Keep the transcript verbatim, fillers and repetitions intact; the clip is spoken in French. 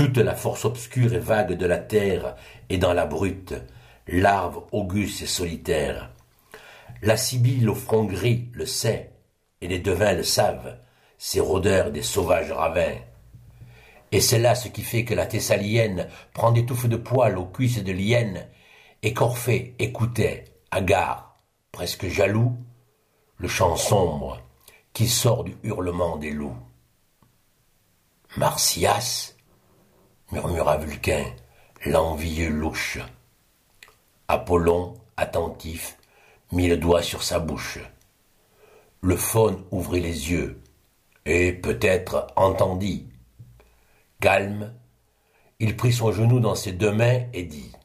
Toute la force obscure et vague de la terre est dans la brute, larve auguste et solitaire. La sibylle au front gris le sait, et les devins le savent, ces rôdeurs des sauvages ravins. Et c'est là ce qui fait que la Thessalienne prend des touffes de poils aux cuisses de l'hyène, et qu'Orphée écoutait, hagard, presque jaloux, le chant sombre qui sort du hurlement des loups. Marsyas, murmura Vulcain, l'envieux louche. Apollon, attentif, mit le doigt sur sa bouche. Le faune ouvrit les yeux, et peut-être entendit. Calme, il prit son genou dans ses deux mains et dit